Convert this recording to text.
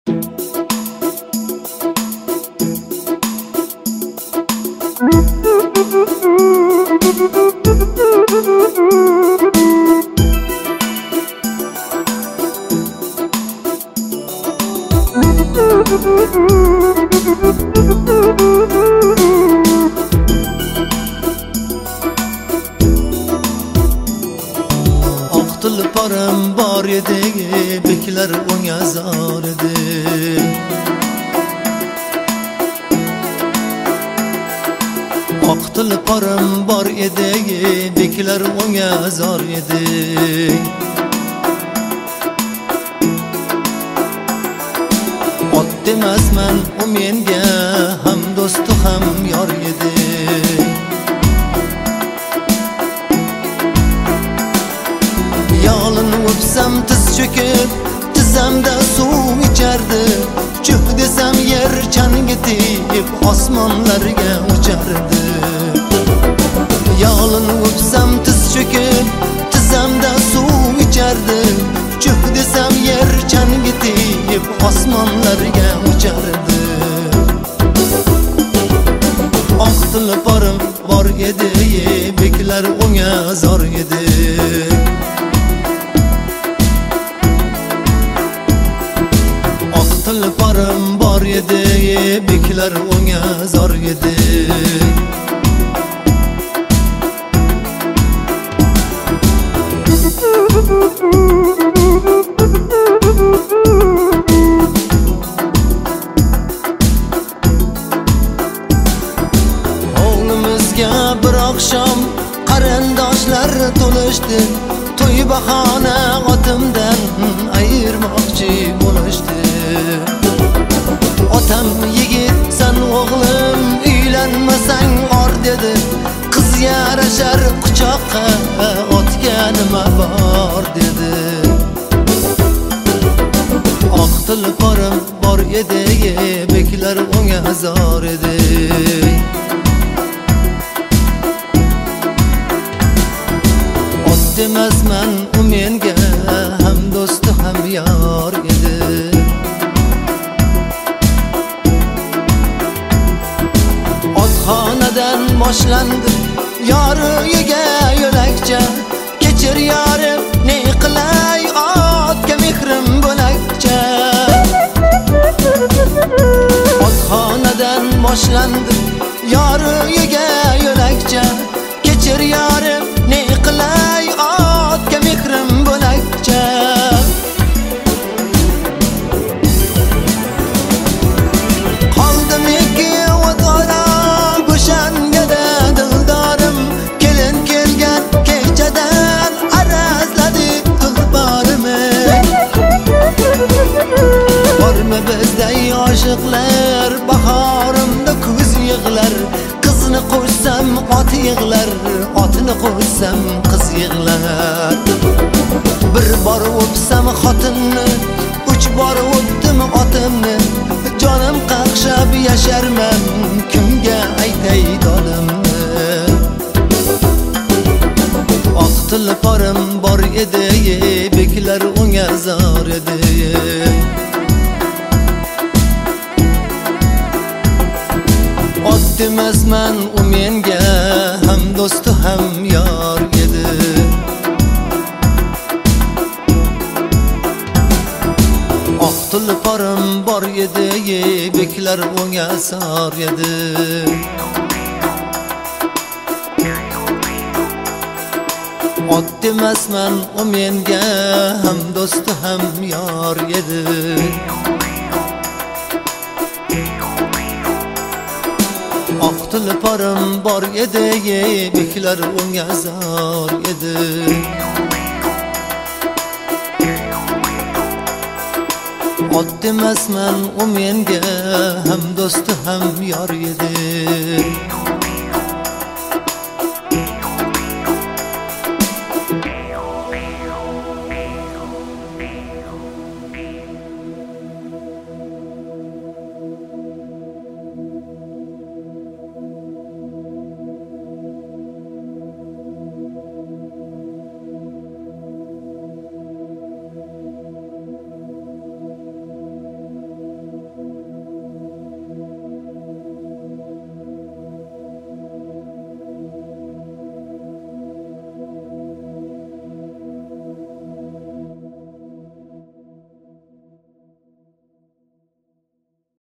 Tulparim bor edi, beklar unga zor edi. Oq tulparim bor edi, beklar unga zor edi. Ot demasman u menga ham do'stu ham yor edi. Yalın öpsem tiz çöküp tizzamda suv ichardi. Chuh desam yer changitib osmonlarga uchardi. Yalın öpsem tiz çöküp tizzamda suv ichardi. Chuh desam yer changitib osmonlarga uchardi. Oq tulparim bor edi, beklar unga zor edi. Tulparim bor edi, beklar unga zor edi. Hovlimizga bir oqshom qarindoshlar to'lishdi. To'y bahona otimdan ayirmoqchi bo'lishdi. Otam yigit sen o'g'lim uylanmasang or dedi. Qiz yarashar quchoqqa otga nima bor dedi. Oq tulparim bor edi, beklar unga zor edi. Ot demasman u menga ham do'stu ham yor edi. Otxonadan boshlandi yor uyiga yo'lakcha. Kechir yorim ne qilay otga mehrim bo'lakcha. Otxonadan boshlandi yor uyiga yo'lakcha. Kechir yorim ne qilay otga mehrim bo'lakcha. Bizday oshiqlar bahorimda ko'z yig'lar. Qizni qo'ysam ot yig'lar, otni qo'ysam qiz yig'lar. Bir bor o'psam xotinni, uch bor o'pdim otimni. Jonim qaqshab yasharman, kimga aytay dodimni. Oq tulparim bor edi, beklar unga zor edi. Ot demasman u menga ham do'stu ham yor edi. Oq tulparim bor edi, beklar unga zor edi. Ot demasman u menga ham do'stu ham yor edi. Oq tulparim bor edi, beklar unga zor edi. Ot demasman u menga ham do'stu ham yor edi.